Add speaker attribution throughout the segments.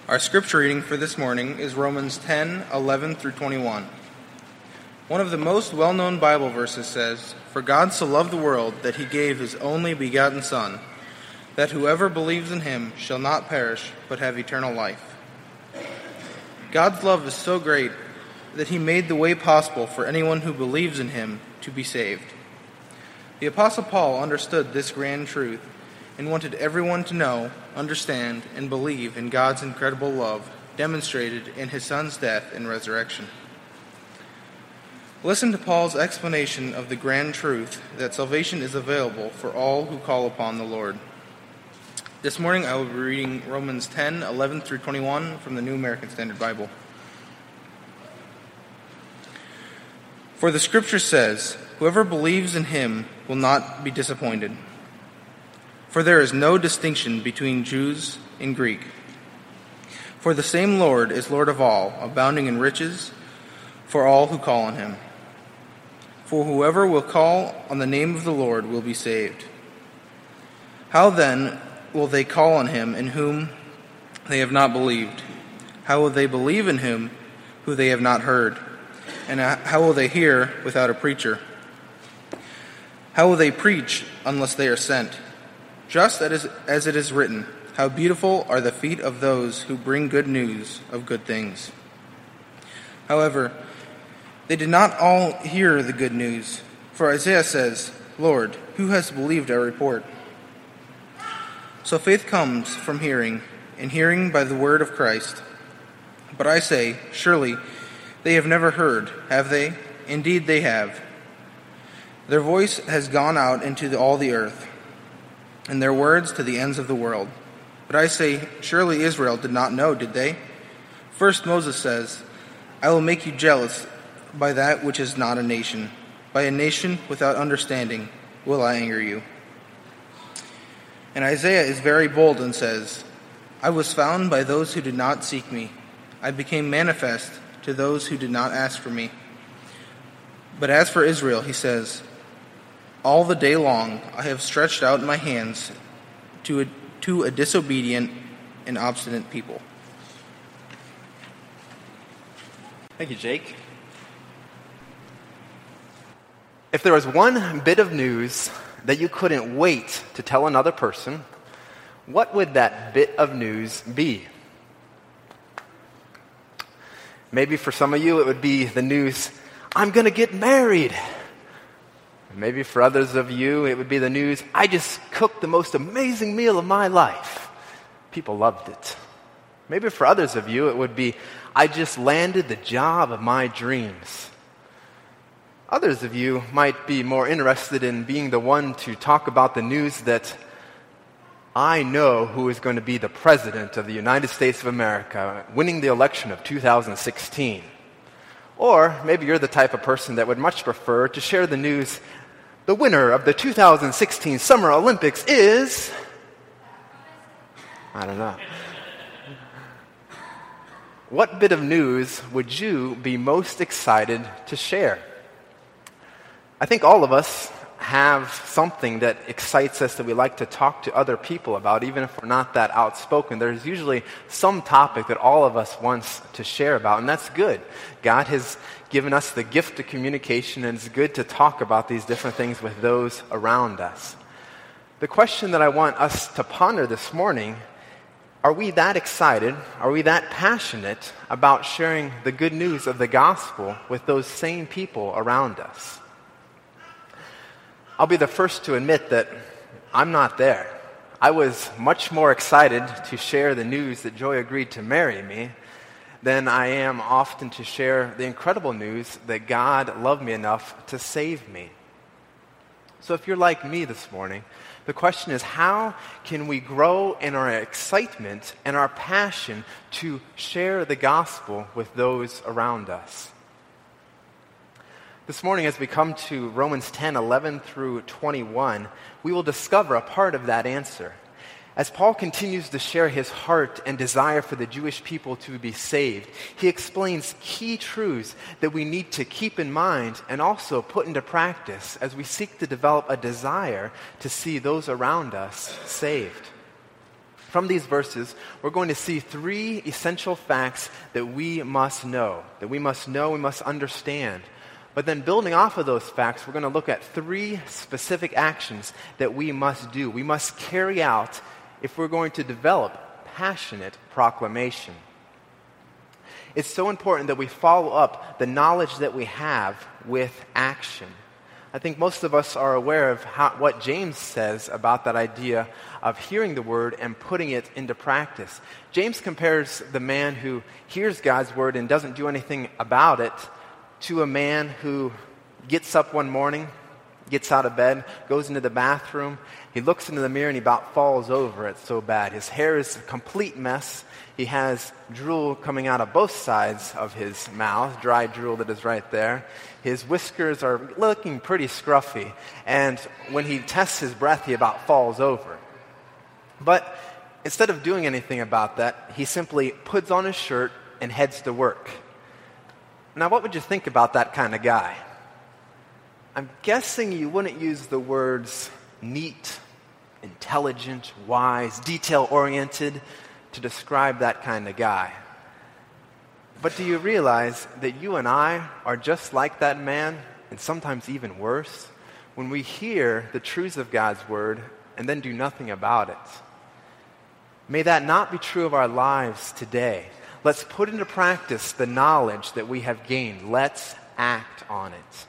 Speaker 1: Our scripture reading for this morning is Romans 10:11 through 21. One of the most well-known Bible verses says, "For God so loved the world that he gave his only begotten Son, that whoever believes in him shall not perish but have eternal life." God's love is so great that he made the way possible for anyone who believes in him to be saved. The Apostle Paul understood this grand truth and wanted everyone to know, understand, and believe in God's incredible love demonstrated in his Son's death and resurrection. Listen to Paul's explanation of the grand truth that salvation is available for all who call upon the Lord. This morning I will be reading Romans 10:11 through 21 from the New American Standard Bible. For the scripture says, "Whoever believes in him will not be disappointed." For there is no distinction between Jews and Greek. For the same Lord is Lord of all, abounding in riches for all who call on him. For whoever will call on the name of the Lord will be saved. How then will they call on him in whom they have not believed? How will they believe in him who they have not heard? And how will they hear without a preacher? How will they preach unless they are sent? Just as it is written, "How beautiful are the feet of those who bring good news of good things." However, they did not all hear the good news. For Isaiah says, "Lord, who has believed our report?" So faith comes from hearing, and hearing by the word of Christ. But I say, surely they have never heard, have they? Indeed they have. Their voice has gone out into all the earth, and their words to the ends of the world. But I say, surely Israel did not know, did they? First Moses says, "I will make you jealous by that which is not a nation. By a nation without understanding will I anger you." And Isaiah is very bold and says, "I was found by those who did not seek me. I became manifest to those who did not ask for me." But as for Israel, he says, "All the day long I have stretched out my hands to a disobedient and obstinate people."
Speaker 2: Thank you, Jake. If there was one bit of news that you couldn't wait to tell another person, what would that bit of news be? Maybe for some of you it would be the news, "I'm going to get married." Maybe for others of you, it would be the news, "I just cooked the most amazing meal of my life. People loved it." Maybe for others of you, it would be, "I just landed the job of my dreams." Others of you might be more interested in being the one to talk about the news that I know who is going to be the president of the United States of America, winning the election of 2016. Or maybe you're the type of person that would much prefer to share the news, "The winner of the 2016 Summer Olympics is..." I don't know. What bit of news would you be most excited to share? I think all of us have something that excites us that we like to talk to other people about, even if we're not that outspoken. There's usually some topic that all of us wants to share about, and that's good. God has given us the gift of communication, and it's good to talk about these different things with those around us. The question that I want us to ponder this morning, are we that excited, are we that passionate about sharing the good news of the gospel with those same people around us? I'll be the first to admit that I'm not there. I was much more excited to share the news that Joy agreed to marry me than I am often to share the incredible news that God loved me enough to save me. So if you're like me this morning, the question is, how can we grow in our excitement and our passion to share the gospel with those around us? This morning, as we come to Romans 10:11 through 21, we will discover a part of that answer. As Paul continues to share his heart and desire for the Jewish people to be saved, he explains key truths that we need to keep in mind and also put into practice as we seek to develop a desire to see those around us saved. From these verses, we're going to see three essential facts that we must know, we must understand. But then building off of those facts, we're going to look at three specific actions that we must do. We must carry out if we're going to develop passionate proclamation. It's so important that we follow up the knowledge that we have with action. I think most of us are aware of what James says about that idea of hearing the word and putting it into practice. James compares the man who hears God's word and doesn't do anything about it to a man who gets up one morning, gets out of bed, goes into the bathroom, he looks into the mirror and he about falls over. It's so bad. His hair is a complete mess. He has drool coming out of both sides of his mouth, dry drool that is right there. His whiskers are looking pretty scruffy. And when he tests his breath, he about falls over. But instead of doing anything about that, he simply puts on his shirt and heads to work. Now, what would you think about that kind of guy? I'm guessing you wouldn't use the words neat, intelligent, wise, detail-oriented to describe that kind of guy. But do you realize that you and I are just like that man, and sometimes even worse, when we hear the truths of God's word and then do nothing about it? May that not be true of our lives today. Let's put into practice the knowledge that we have gained. Let's act on it.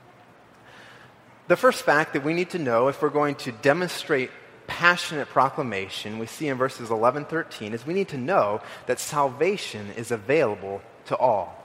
Speaker 2: The first fact that we need to know if we're going to demonstrate passionate proclamation, we see in verses 11-13, is we need to know that salvation is available to all.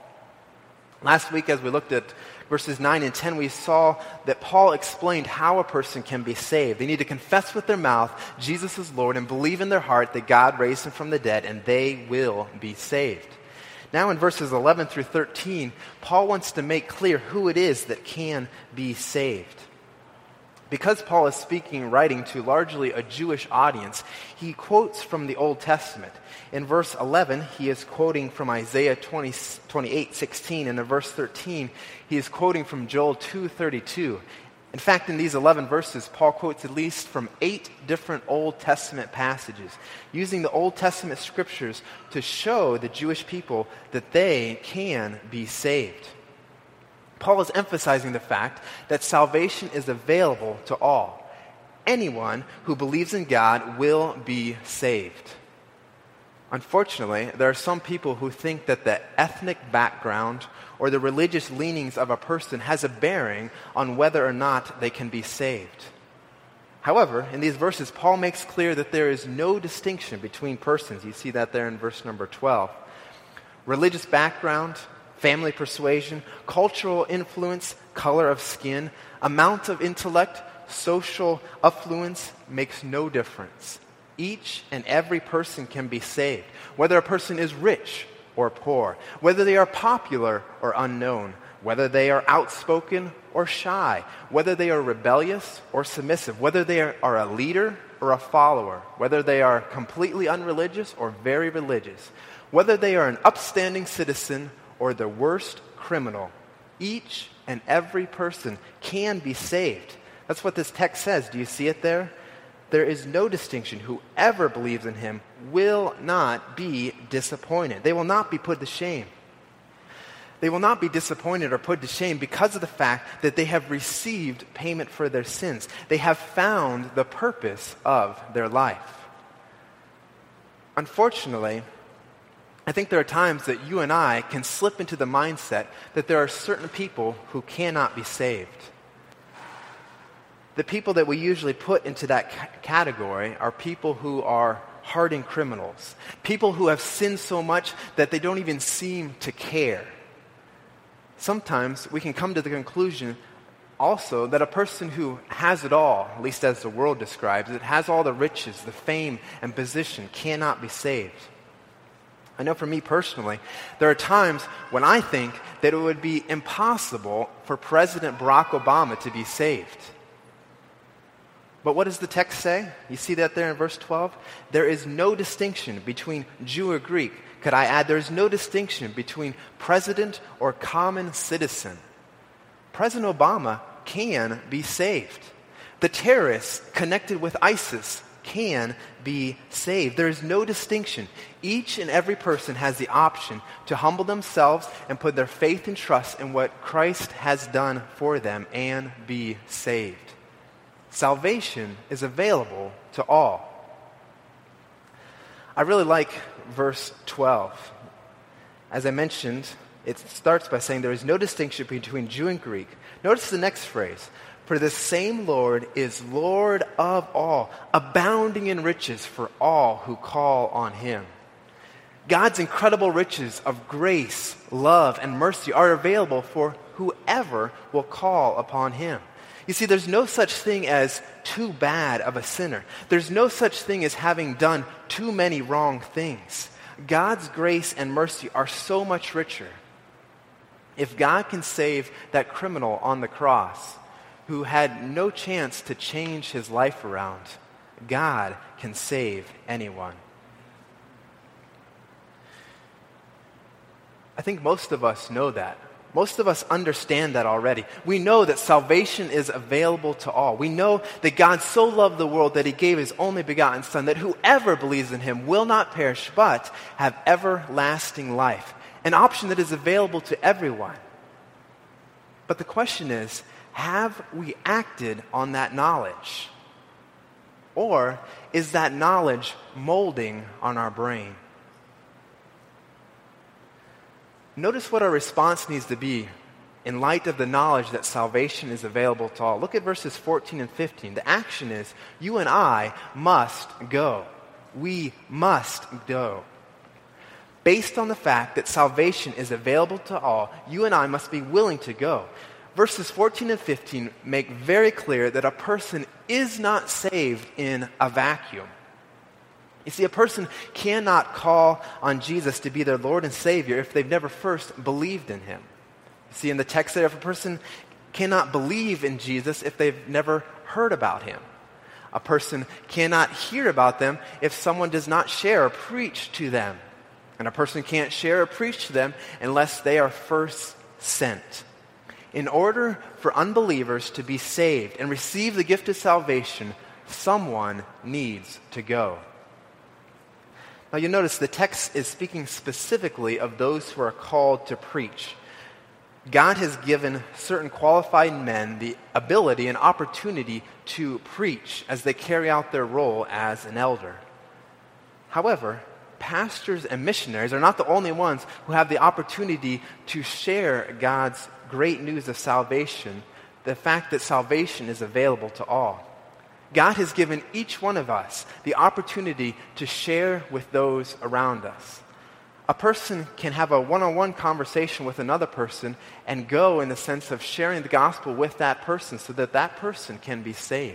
Speaker 2: Last week, as we looked at verses 9 and 10, we saw that Paul explained how a person can be saved. They need to confess with their mouth Jesus is Lord and believe in their heart that God raised him from the dead, and they will be saved. Now in verses 11-13, Paul wants to make clear who it is that can be saved. Because Paul is writing to largely a Jewish audience, he quotes from the Old Testament. In verse 11, he is quoting from Isaiah 28:16, and in verse 13, he is quoting from Joel 2:32. In fact, in these 11 verses, Paul quotes at least from 8 different Old Testament passages, using the Old Testament scriptures to show the Jewish people that they can be saved. Paul is emphasizing the fact that salvation is available to all. Anyone who believes in God will be saved. Unfortunately, there are some people who think that the ethnic background or the religious leanings of a person has a bearing on whether or not they can be saved. However, in these verses, Paul makes clear that there is no distinction between persons. You see that there in verse number 12. Religious background, family persuasion, cultural influence, color of skin, amount of intellect, social affluence makes no difference. Each and every person can be saved, whether a person is rich or poor, whether they are popular or unknown, whether they are outspoken or shy, whether they are rebellious or submissive, whether they are a leader or a follower, whether they are completely unreligious or very religious, whether they are an upstanding citizen or the worst criminal. Each and every person can be saved. That's what this text says. Do you see it there? There is no distinction. Whoever believes in him will not be disappointed. They will not be put to shame. They will not be disappointed or put to shame because of the fact that they have received payment for their sins. They have found the purpose of their life. Unfortunately, I think there are times that you and I can slip into the mindset that there are certain people who cannot be saved. The people that we usually put into that category are people who are hardened criminals, people who have sinned so much that they don't even seem to care. Sometimes we can come to the conclusion also that a person who has it all, at least as the world describes it, has all the riches, the fame, and position, cannot be saved. I know for me personally, there are times when I think that it would be impossible for President Barack Obama to be saved. But what does the text say? You see that there in verse 12? There is no distinction between Jew or Greek. Could I add, there is no distinction between president or common citizen. President Obama can be saved. The terrorists connected with ISIS can be saved. There is no distinction. Each and every person has the option to humble themselves and put their faith and trust in what Christ has done for them and be saved. Salvation is available to all. I really like verse 12. As I mentioned, it starts by saying there is no distinction between Jew and Greek. Notice the next phrase. For the same Lord is Lord of all, abounding in riches for all who call on him. God's incredible riches of grace, love, and mercy are available for whoever will call upon him. You see, there's no such thing as too bad of a sinner. There's no such thing as having done too many wrong things. God's grace and mercy are so much richer. If God can save that criminal on the cross, who had no chance to change his life around, God can save anyone. I think most of us know that. Most of us understand that already. We know that salvation is available to all. We know that God so loved the world that he gave his only begotten Son, that whoever believes in him will not perish but have everlasting life. An option that is available to everyone. But the question is, have we acted on that knowledge? Or is that knowledge molding on our brain? Notice what our response needs to be in light of the knowledge that salvation is available to all. Look at verses 14 and 15. The action is, you and I must go. We must go. Based on the fact that salvation is available to all, you and I must be willing to go. Verses 14 and 15 make very clear that a person is not saved in a vacuum. You see, a person cannot call on Jesus to be their Lord and Savior if they've never first believed in him. You see, in the text there, if a person cannot believe in Jesus if they've never heard about him. A person cannot hear about them if someone does not share or preach to them. And a person can't share or preach to them unless they are first sent. In order for unbelievers to be saved and receive the gift of salvation, someone needs to go. Now you'll notice the text is speaking specifically of those who are called to preach. God has given certain qualified men the ability and opportunity to preach as they carry out their role as an elder. However, pastors and missionaries are not the only ones who have the opportunity to share God's great news of salvation, the fact that salvation is available to all. God has given each one of us the opportunity to share with those around us. A person can have a one-on-one conversation with another person and go in the sense of sharing the gospel with that person so that that person can be saved.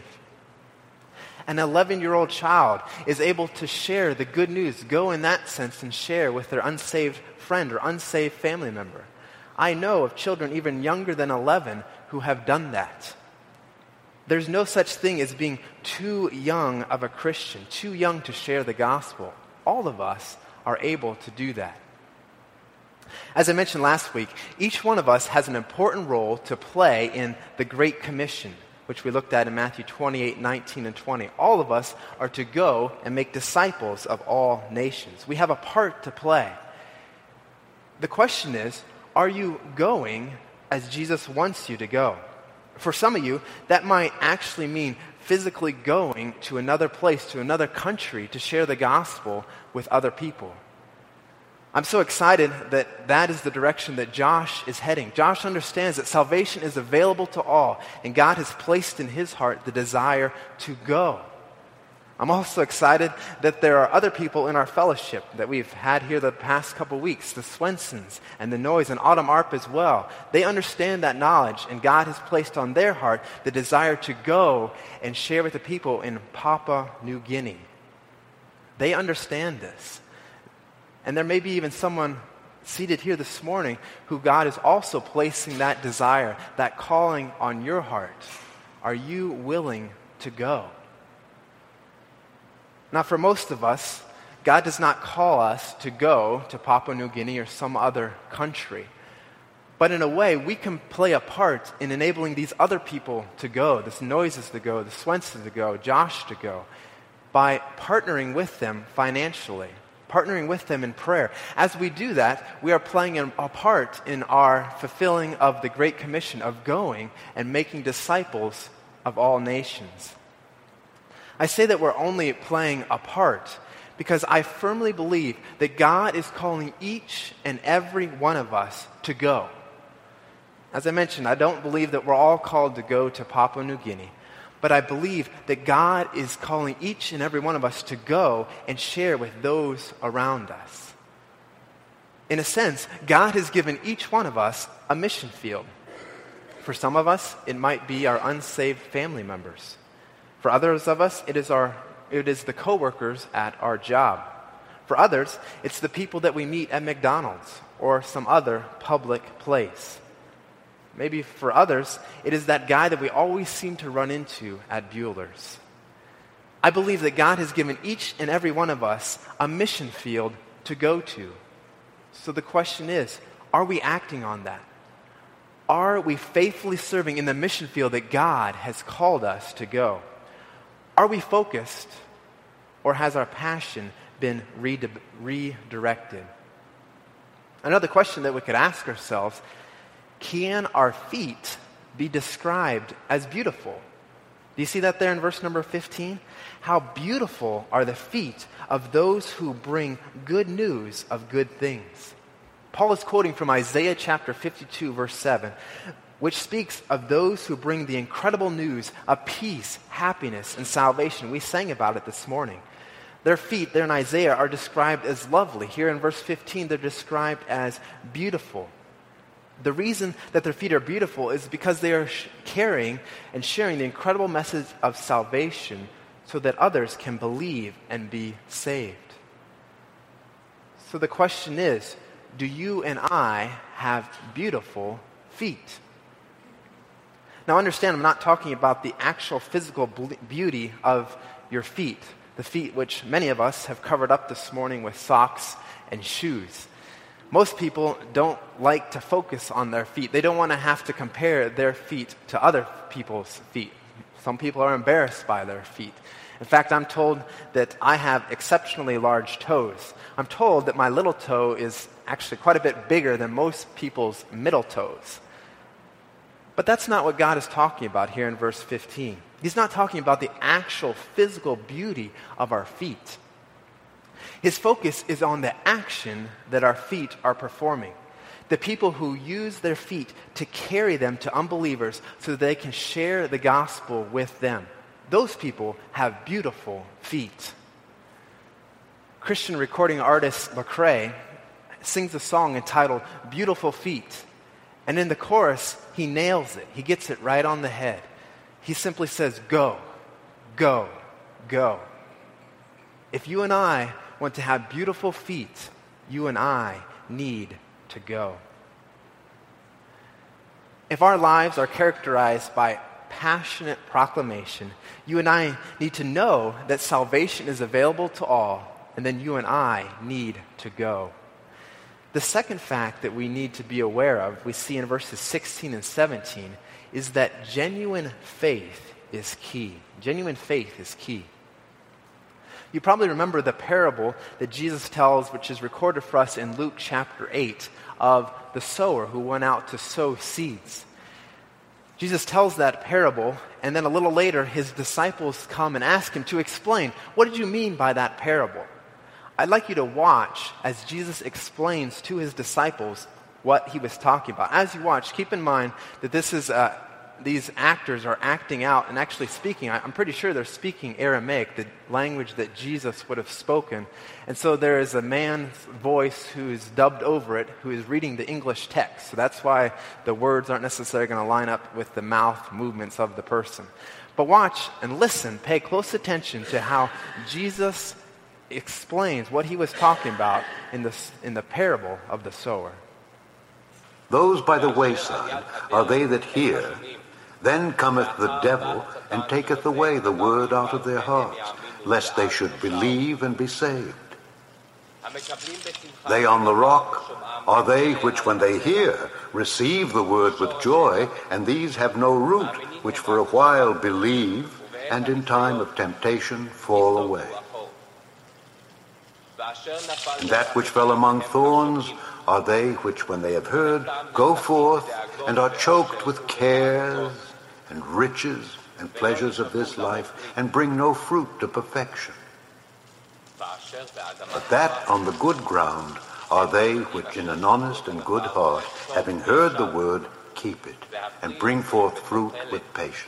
Speaker 2: An 11-year-old child is able to share the good news, go in that sense and share with their unsaved friend or unsaved family member. I know of children even younger than 11 who have done that. There's no such thing as being too young of a Christian, too young to share the gospel. All of us are able to do that. As I mentioned last week, each one of us has an important role to play in the Great Commission, which we looked at in Matthew 28, 19, and 20. All of us are to go and make disciples of all nations. We have a part to play. The question is, are you going as Jesus wants you to go? For some of you, that might actually mean physically going to another place, to another country to share the gospel with other people. I'm so excited that that is the direction that Josh is heading. Josh understands that salvation is available to all, and God has placed in his heart the desire to go. I'm also excited that there are other people in our fellowship that we've had here the past couple weeks, the Swensons and the Noys and Autumn Arp as well. They understand that knowledge, and God has placed on their heart the desire to go and share with the people in Papua New Guinea. They understand this. And there may be even someone seated here this morning who God is also placing that desire, that calling on your heart. Are you willing to go? Now, for most of us, God does not call us to go to Papua New Guinea or some other country. But in a way, we can play a part in enabling these other people to go, the Noises to go, the Swensons to go, Josh to go. by partnering with them financially, partnering with them in prayer. As we do that, we are playing a part in our fulfilling of the Great Commission of going and making disciples of all nations. I say that we're only playing a part because I firmly believe that God is calling each and every one of us to go. As I mentioned, I don't believe that we're all called to go to Papua New Guinea, but I believe that God is calling each and every one of us to go and share with those around us. In a sense, God has given each one of us a mission field. For some of us, it might be our unsaved family members. For others of us, it is the coworkers at our job. For others, it's the people that we meet at McDonald's or some other public place. Maybe for others, it is that guy that we always seem to run into at Bueller's. I believe that God has given each and every one of us a mission field to go to. So the question is, are we acting on that? Are we faithfully serving in the mission field that God has called us to go? Are we focused, or has our passion been redirected? Another question that we could ask ourselves: can our feet be described as beautiful? Do you see that there in verse number 15? How beautiful are the feet of those who bring good news of good things. Paul is quoting from Isaiah chapter 52, verse 7, which speaks of those who bring the incredible news of peace, happiness, and salvation. We sang about it this morning. Their feet there in Isaiah are described as lovely. Here in verse 15, they're described as beautiful. The reason that their feet are beautiful is because they are carrying and sharing the incredible message of salvation so that others can believe and be saved. So the question is, do you and I have beautiful feet? Now understand, I'm not talking about the actual physical beauty of your feet, the feet which many of us have covered up this morning with socks and shoes. Most people don't like to focus on their feet. They don't want to have to compare their feet to other people's feet. Some people are embarrassed by their feet. In fact, I'm told that I have exceptionally large toes. I'm told that my little toe is actually quite a bit bigger than most people's middle toes. But that's not what God is talking about here in verse 15. He's not talking about the actual physical beauty of our feet. His focus is on the action that our feet are performing. The people who use their feet to carry them to unbelievers so that they can share the gospel with them. Those people have beautiful feet. Christian recording artist Lecrae sings a song entitled "Beautiful Feet." And in the chorus, he nails it. He gets it right on the head. He simply says, "Go, go, go." If you and I want to have beautiful feet, you and I need to go. If our lives are characterized by passionate proclamation, you and I need to know that salvation is available to all, and then you and I need to go. The second fact that we need to be aware of, we see in verses 16 and 17, is that genuine faith is key. Genuine faith is key. You probably remember the parable that Jesus tells, which is recorded for us in Luke chapter 8, of the sower who went out to sow seeds. Jesus tells that parable, and then a little later, his disciples come and ask him to explain, what did you mean by that parable? I'd like you to watch as Jesus explains to his disciples what he was talking about. As you watch, keep in mind that this is these actors are acting out and actually speaking. I'm pretty sure they're speaking Aramaic, the language that Jesus would have spoken. And so there is a man's voice who is dubbed over it, who is reading the English text. So that's why the words aren't necessarily going to line up with the mouth movements of the person. But watch and listen, pay close attention to how Jesus explains what he was talking about in the parable of the sower.
Speaker 3: Those by the wayside are they that hear. Then cometh the devil, and taketh away the word out of their hearts, lest they should believe and be saved. They on the rock are they which, when they hear, receive the word with joy, and these have no root, which for a while believe, and in time of temptation fall away. And that which fell among thorns are they which, when they have heard, go forth and are choked with cares and riches and pleasures of this life, and bring no fruit to perfection. But that on the good ground are they which in an honest and good heart, having heard the word, keep it, and bring forth fruit with patience.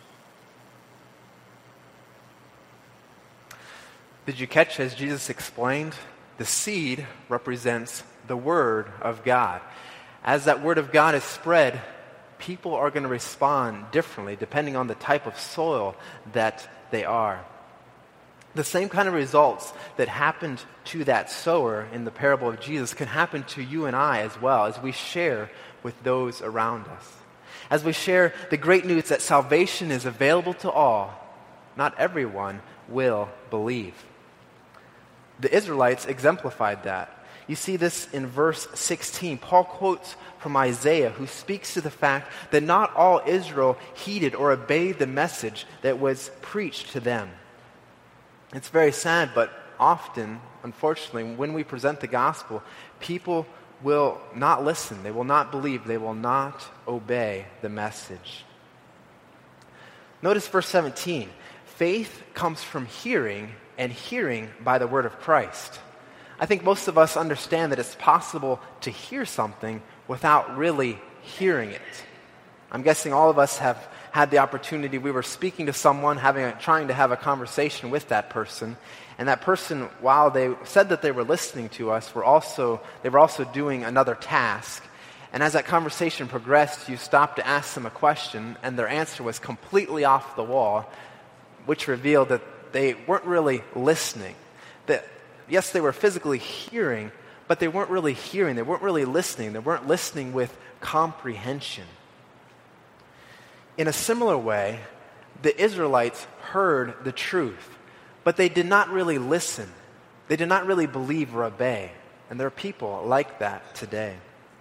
Speaker 2: Did you catch, as Jesus explained, the seed represents the Word of God. As that Word of God is spread, people are going to respond differently depending on the type of soil that they are. The same kind of results that happened to that sower in the parable of Jesus can happen to you and I as well, as we share with those around us. As we share the great news that salvation is available to all, not everyone will believe. The Israelites exemplified that. You see this in verse 16. Paul quotes from Isaiah, who speaks to the fact that not all Israel heeded or obeyed the message that was preached to them. It's very sad, but often, unfortunately, when we present the gospel, people will not listen. They will not believe. They will not obey the message. Notice verse 17. Faith comes from hearing, and hearing by the word of Christ. I think most of us understand that it's possible to hear something without really hearing it. I'm guessing all of us have had the opportunity. We were speaking to someone, trying to have a conversation with that person, and that person, while they said that they were listening to us, they were also doing another task. And as that conversation progressed, you stopped to ask them a question, and their answer was completely off the wall, which revealed that they weren't really listening. That yes, they were physically hearing, but they weren't really hearing. They weren't really listening. They weren't listening with comprehension. In a similar way, the Israelites heard the truth, but they did not really listen. They did not really believe or obey. And there are people like that today.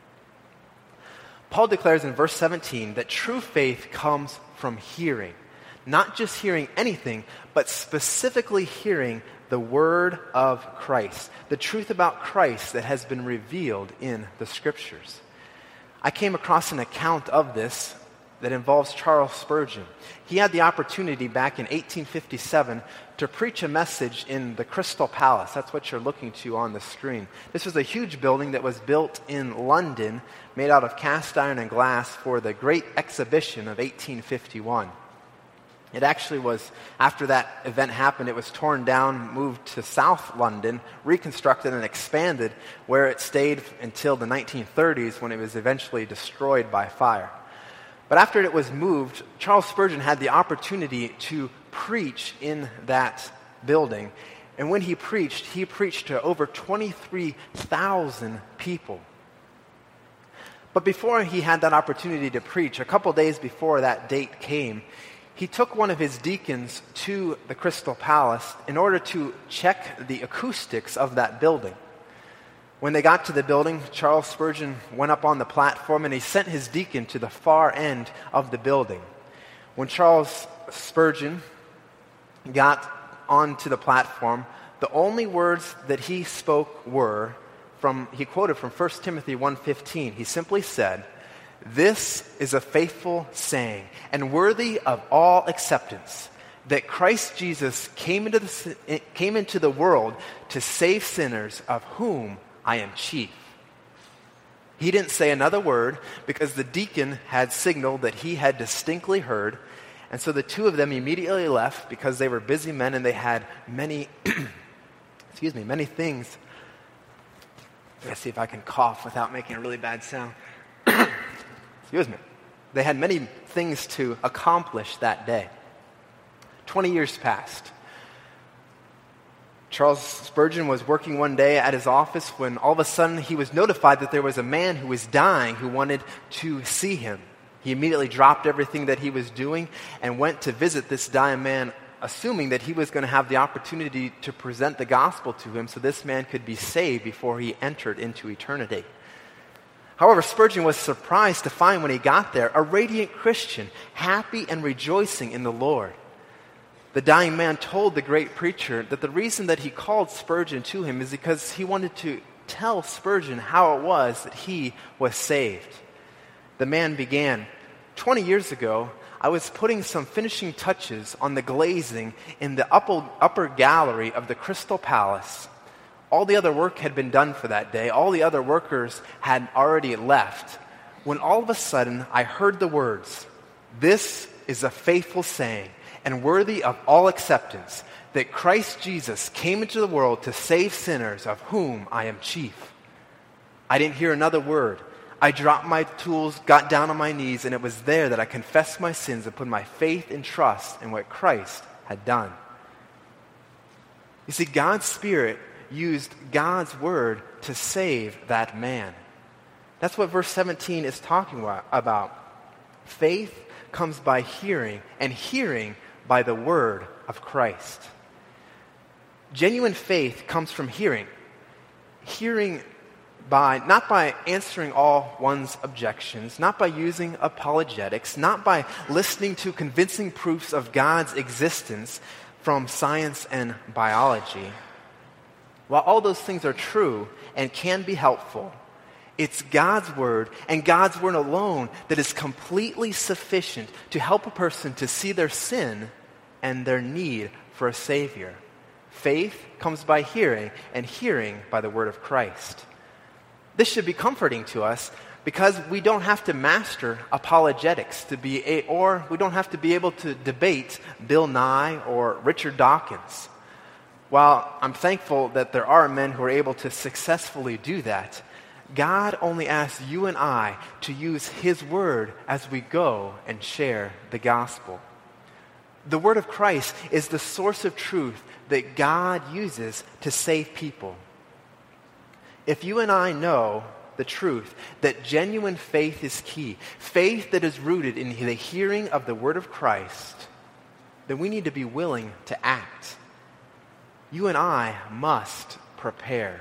Speaker 2: Paul declares in verse 17 that true faith comes from hearing. Not just hearing anything, but specifically hearing the word of Christ, the truth about Christ that has been revealed in the Scriptures. I came across an account of this that involves Charles Spurgeon. He had the opportunity back in 1857 to preach a message in the Crystal Palace. That's what you're looking to on the screen. This was a huge building that was built in London, made out of cast iron and glass for the Great Exhibition of 1851. It actually was, after that event happened, it was torn down, moved to South London, reconstructed and expanded, where it stayed until the 1930s when it was eventually destroyed by fire. But after it was moved, Charles Spurgeon had the opportunity to preach in that building. And when he preached to over 23,000 people. But before he had that opportunity to preach, a couple days before that date came, he took one of his deacons to the Crystal Palace in order to check the acoustics of that building. When they got to the building, Charles Spurgeon went up on the platform and he sent his deacon to the far end of the building. When Charles Spurgeon got onto the platform, the only words that he spoke were he quoted from 1 Timothy 1:15. He simply said, "This is a faithful saying and worthy of all acceptance, that Christ Jesus came into the world to save sinners, of whom I am chief." He didn't say another word because the deacon had signaled that he had distinctly heard, and so the two of them immediately left because they were busy men and they had many many things. Let's see if I can cough without making a really bad sound. Excuse me. They had many things to accomplish that day. 20 years passed. Charles Spurgeon was working one day at his office when all of a sudden he was notified that there was a man who was dying who wanted to see him. He immediately dropped everything that he was doing and went to visit this dying man, assuming that he was going to have the opportunity to present the gospel to him so this man could be saved before he entered into eternity. However, Spurgeon was surprised to find when he got there a radiant Christian, happy and rejoicing in the Lord. The dying man told the great preacher that the reason that he called Spurgeon to him is because he wanted to tell Spurgeon how it was that he was saved. The man began, 20 years ago, I was putting some finishing touches on the glazing in the upper gallery of the Crystal Palace. All the other work had been done for that day. All the other workers had already left. When all of a sudden I heard the words, "This is a faithful saying and worthy of all acceptance, that Christ Jesus came into the world to save sinners, of whom I am chief." I didn't hear another word. I dropped my tools, got down on my knees, and it was there that I confessed my sins and put my faith and trust in what Christ had done. You see, God's Spirit used God's word to save that man. That's what verse 17 is talking about. Faith comes by hearing, and hearing by the word of Christ. Genuine faith comes from hearing. Hearing not by answering all one's objections, not by using apologetics, not by listening to convincing proofs of God's existence from science and biology. While all those things are true and can be helpful, it's God's word and God's word alone that is completely sufficient to help a person to see their sin and their need for a Savior. Faith comes by hearing, and hearing by the word of Christ. This should be comforting to us because we don't have to master apologetics or we don't have to be able to debate Bill Nye or Richard Dawkins. While I'm thankful that there are men who are able to successfully do that, God only asks you and I to use His word as we go and share the gospel. The word of Christ is the source of truth that God uses to save people. If you and I know the truth that genuine faith is key, faith that is rooted in the hearing of the word of Christ, then we need to be willing to act. You and I must prepare.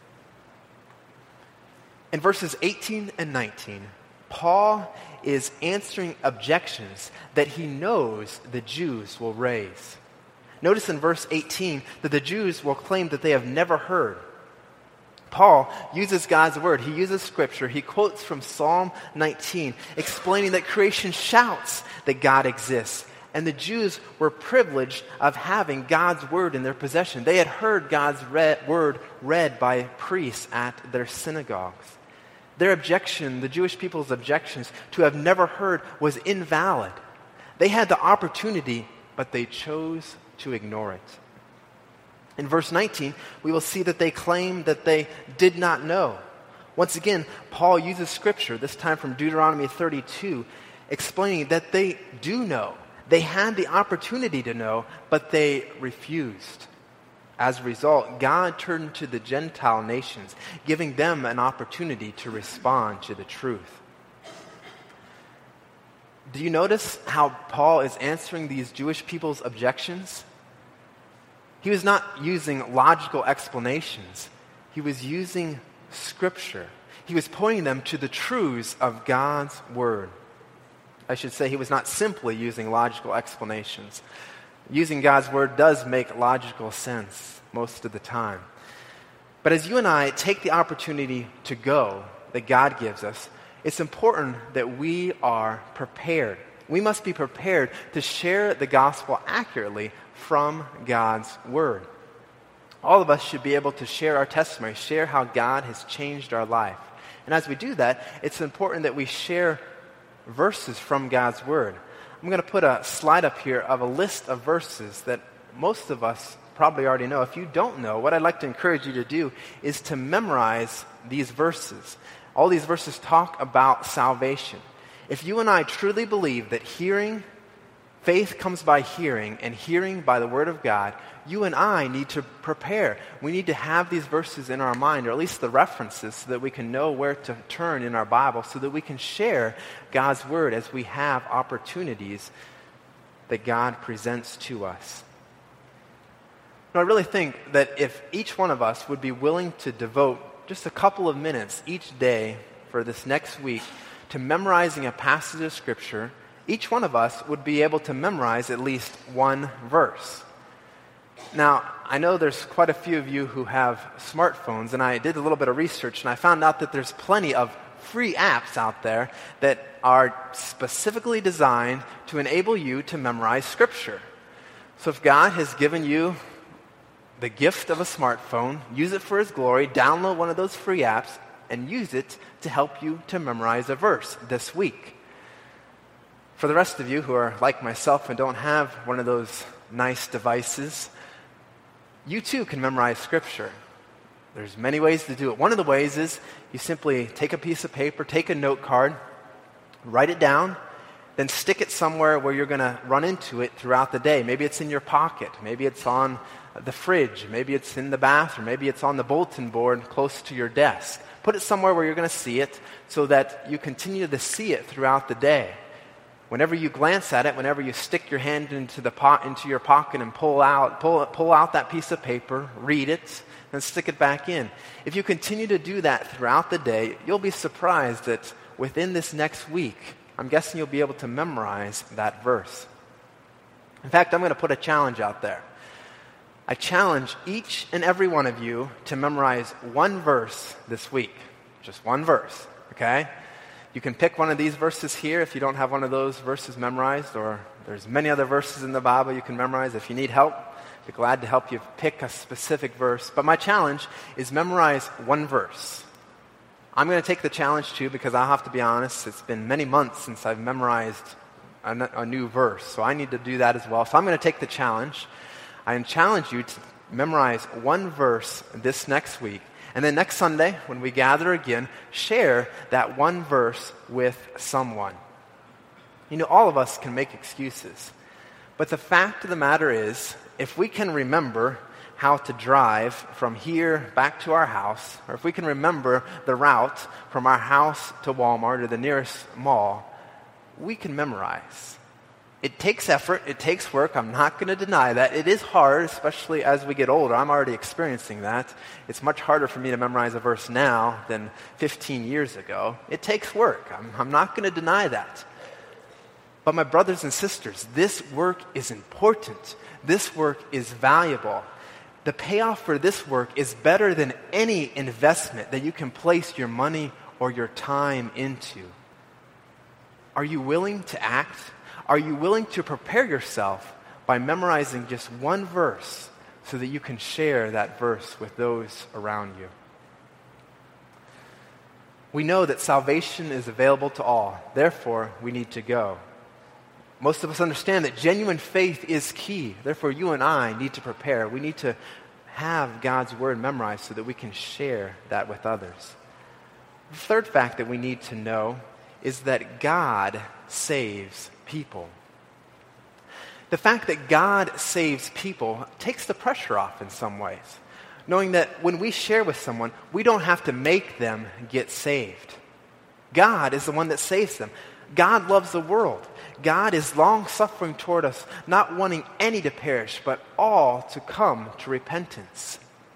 Speaker 2: In verses 18 and 19, Paul is answering objections that he knows the Jews will raise. Notice in verse 18 that the Jews will claim that they have never heard. Paul uses God's word. He uses scripture. He quotes from Psalm 19, explaining that creation shouts that God exists. And the Jews were privileged of having God's word in their possession. They had heard God's word read by priests at their synagogues. Their objection, the Jewish people's objections to have never heard, was invalid. They had the opportunity, but they chose to ignore it. In verse 19, we will see that they claim that they did not know. Once again, Paul uses scripture, this time from Deuteronomy 32, explaining that they do know. They had the opportunity to know, but they refused. As a result, God turned to the Gentile nations, giving them an opportunity to respond to the truth. Do you notice how Paul is answering these Jewish people's objections? He was not using logical explanations. He was using scripture. He was pointing them to the truths of God's word. I should say he was not simply using logical explanations. Using God's word does make logical sense most of the time. But as you and I take the opportunity to go that God gives us, it's important that we are prepared. We must be prepared to share the gospel accurately from God's word. All of us should be able to share our testimony, share how God has changed our life. And as we do that, it's important that we share verses from God's word. I'm going to put a slide up here of a list of verses that most of us probably already know. If you don't know, what I'd like to encourage you to do is to memorize these verses. All these verses talk about salvation. If you and I truly believe that faith comes by hearing, and hearing by the word of God, you and I need to prepare. We need to have these verses in our mind, or at least the references, so that we can know where to turn in our Bible, so that we can share God's word as we have opportunities that God presents to us. Now, I really think that if each one of us would be willing to devote just a couple of minutes each day for this next week to memorizing a passage of Scripture each one of us would be able to memorize at least one verse. Now, I know there's quite a few of you who have smartphones, and I did a little bit of research, and I found out that there's plenty of free apps out there that are specifically designed to enable you to memorize Scripture. So if God has given you the gift of a smartphone, use it for His glory, download one of those free apps, and use it to help you to memorize a verse this week. For the rest of you who are like myself and don't have one of those nice devices, you too can memorize Scripture. There's many ways to do it. One of the ways is you simply take a piece of paper, take a note card, write it down, then stick it somewhere where you're going to run into it throughout the day. Maybe it's in your pocket. Maybe it's on the fridge. Maybe it's in the bathroom. Maybe it's on the bulletin board close to your desk. Put it somewhere where you're going to see it so that you continue to see it throughout the day. Whenever you glance at it, whenever you stick your hand into your pocket and pull out that piece of paper, read it, and stick it back in. If you continue to do that throughout the day, you'll be surprised that within this next week, I'm guessing you'll be able to memorize that verse. In fact, I'm going to put a challenge out there. I challenge each and every one of you to memorize one verse this week. Just one verse, okay? You can pick one of these verses here if you don't have one of those verses memorized, or there's many other verses in the Bible you can memorize. If you need help, I'd be glad to help you pick a specific verse. But my challenge is memorize one verse. I'm going to take the challenge too, because I'll have to be honest, it's been many months since I've memorized a new verse, so I need to do that as well. So I'm going to take the challenge. I challenge you to memorize one verse this next week. And then next Sunday, when we gather again, share that one verse with someone. You know, all of us can make excuses. But the fact of the matter is, if we can remember how to drive from here back to our house, or if we can remember the route from our house to Walmart or the nearest mall, we can memorize. It takes effort. It takes work. I'm not going to deny that. It is hard, especially as we get older. I'm already experiencing that. It's much harder for me to memorize a verse now than 15 years ago. It takes work. I'm not going to deny that. But my brothers and sisters, this work is important. This work is valuable. The payoff for this work is better than any investment that you can place your money or your time into. Are you willing to act? Are you willing to prepare yourself by memorizing just one verse so that you can share that verse with those around you? We know that salvation is available to all. Therefore, we need to go. Most of us understand that genuine faith is key. Therefore, you and I need to prepare. We need to have God's word memorized so that we can share that with others. The third fact that we need to know is that God saves people. The fact that God saves people takes the pressure off in some ways. Knowing that when we share with someone, we don't have to make them get saved. God is the one that saves them. God loves the world. God is long-suffering toward us, not wanting any to perish, but all to come to repentance.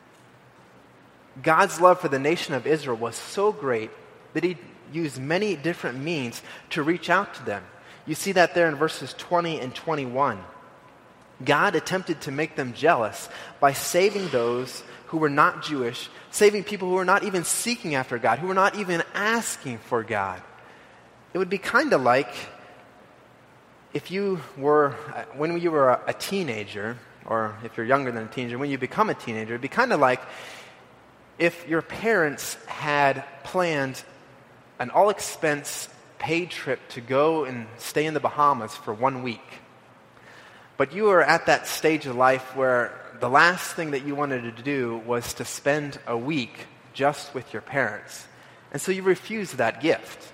Speaker 2: God's love for the nation of Israel was so great that He used many different means to reach out to them. You see that there in verses 20 and 21. God attempted to make them jealous by saving those who were not Jewish, saving people who were not even seeking after God, who were not even asking for God. It would be kind of like if you were, when you were a teenager, or if you're younger than a teenager, when you become a teenager, it'd be kind of like if your parents had planned an all-expense paid trip to go and stay in the Bahamas for 1 week. But you were at that stage of life where the last thing that you wanted to do was to spend a week just with your parents. And so you refused that gift.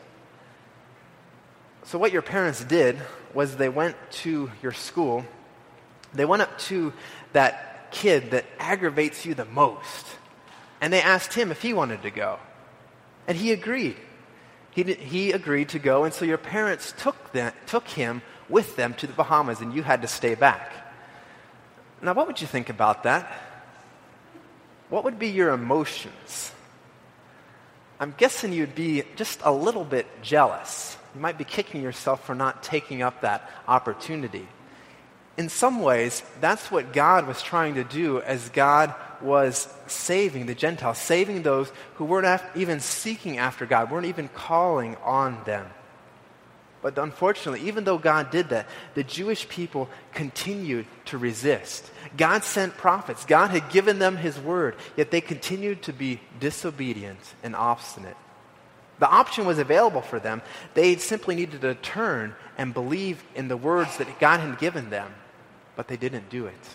Speaker 2: So what your parents did was they went to your school. They went up to that kid that aggravates you the most. And they asked him if he wanted to go. And he agreed. He agreed to go, and so your parents took him with them to the Bahamas, and you had to stay back. Now, what would you think about that? What would be your emotions? I'm guessing you'd be just a little bit jealous. You might be kicking yourself for not taking up that opportunity. In some ways, that's what God was trying to do as God was saving the Gentiles, saving those who weren't even seeking after God, weren't even calling on them. But unfortunately, even though God did that, the Jewish people continued to resist. God sent prophets. God had given them his word, yet they continued to be disobedient and obstinate. The option was available for them. They simply needed to turn and believe in the words that God had given them, but they didn't do it.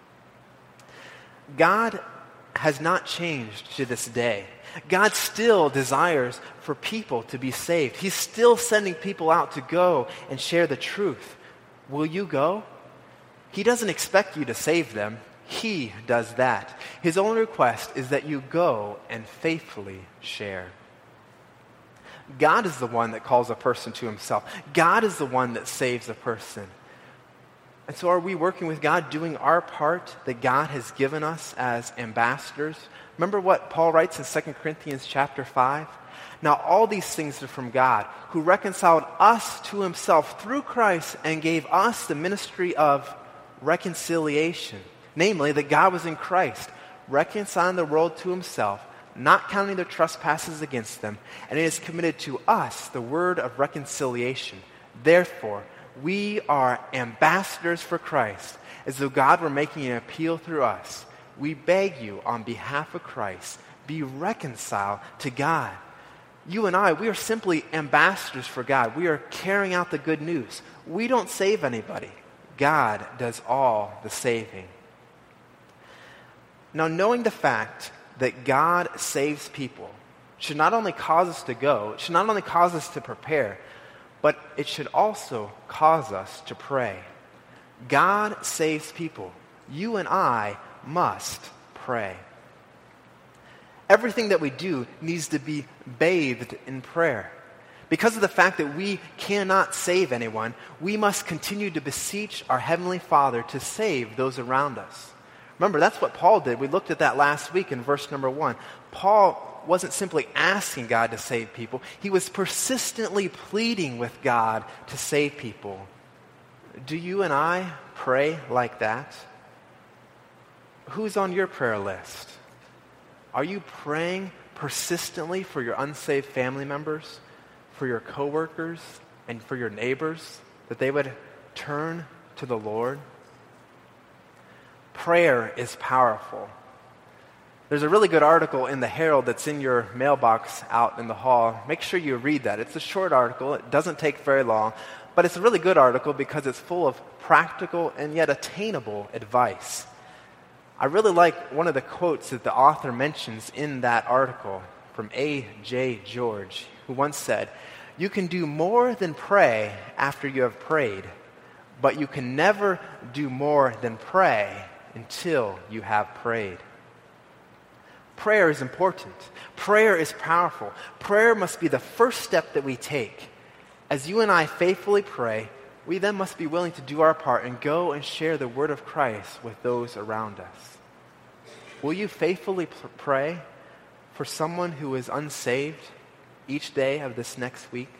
Speaker 2: God has not changed to this day. God still desires for people to be saved. He's still sending people out to go and share the truth. Will you go? He doesn't expect you to save them. He does that. His only request is that you go and faithfully share. God is the one that calls a person to himself. God is the one that saves a person. And so are we working with God, doing our part that God has given us as ambassadors? Remember what Paul writes in 2 Corinthians chapter 5? Now all these things are from God, who reconciled us to himself through Christ and gave us the ministry of reconciliation. Namely, that God was in Christ, reconciling the world to himself, not counting their trespasses against them, and it has committed to us the word of reconciliation. Therefore, we are ambassadors for Christ, as though God were making an appeal through us. We beg you on behalf of Christ, be reconciled to God. You and I, we are simply ambassadors for God. We are carrying out the good news. We don't save anybody. God does all the saving. Now, knowing the fact that God saves people should not only cause us to go, it should not only cause us to prepare, but it should also cause us to pray. God saves people. You and I must pray. Everything that we do needs to be bathed in prayer. Because of the fact that we cannot save anyone, we must continue to beseech our Heavenly Father to save those around us. Remember, that's what Paul did. We looked at that last week in verse number 1. Paul wasn't simply asking God to save people. He was persistently pleading with God to save people. Do you and I pray like that? Who's on your prayer list? Are you praying persistently for your unsaved family members, for your coworkers, and for your neighbors, that they would turn to the Lord? Prayer is powerful. There's a really good article in the Herald that's in your mailbox out in the hall. Make sure you read that. It's a short article. It doesn't take very long. But it's a really good article because it's full of practical and yet attainable advice. I really like one of the quotes that the author mentions in that article from A.J. George, who once said, "You can do more than pray after you have prayed, but you can never do more than pray until you have prayed." Prayer is important. Prayer is powerful. Prayer must be the first step that we take. As you and I faithfully pray, we then must be willing to do our part and go and share the word of Christ with those around us. Will you faithfully pray for someone who is unsaved each day of this next week?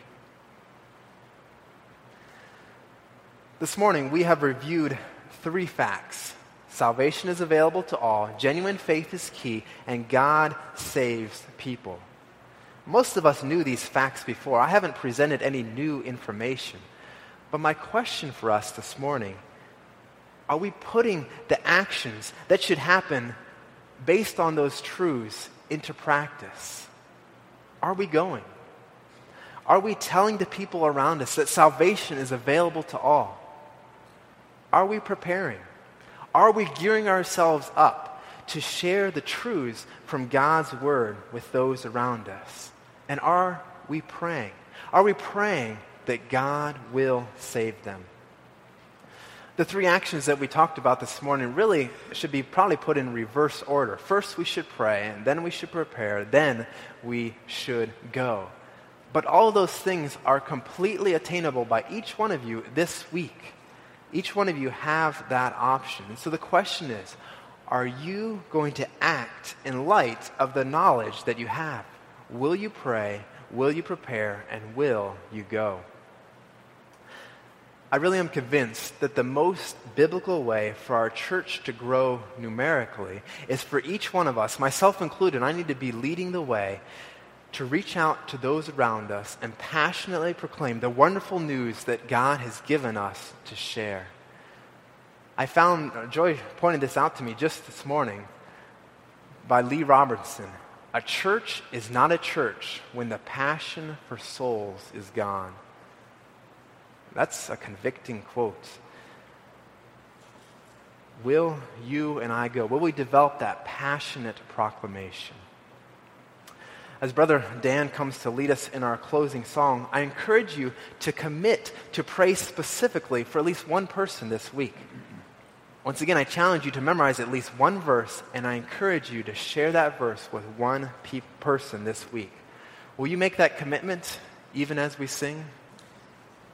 Speaker 2: This morning, we have reviewed 3 facts. Salvation is available to all, genuine faith is key, and God saves people. Most of us knew these facts before. I haven't presented any new information. But my question for us this morning, are we putting the actions that should happen based on those truths into practice? Are we going? Are we telling the people around us that salvation is available to all? Are we preparing? Are we gearing ourselves up to share the truths from God's word with those around us? And are we praying? Are we praying that God will save them? The 3 actions that we talked about this morning really should be probably put in reverse order. First, we should pray, and then we should prepare, then we should go. But all of those things are completely attainable by each one of you this week. Each one of you have that option. And so the question is, are you going to act in light of the knowledge that you have? Will you pray? will you prepare and will you go? I really am convinced that the most biblical way for our church to grow numerically is for each one of us, myself included, I need to be leading the way to reach out to those around us and passionately proclaim the wonderful news that God has given us to share. I found, Joy pointed this out to me just this morning by Lee Robertson. A church is not a church when the passion for souls is gone. That's a convicting quote. Will you and I go? Will we develop that passionate proclamation? As Brother Dan comes to lead us in our closing song, I encourage you to commit to pray specifically for at least one person this week. Once again, I challenge you to memorize at least one verse, and I encourage you to share that verse with one person this week. Will you make that commitment even as we sing?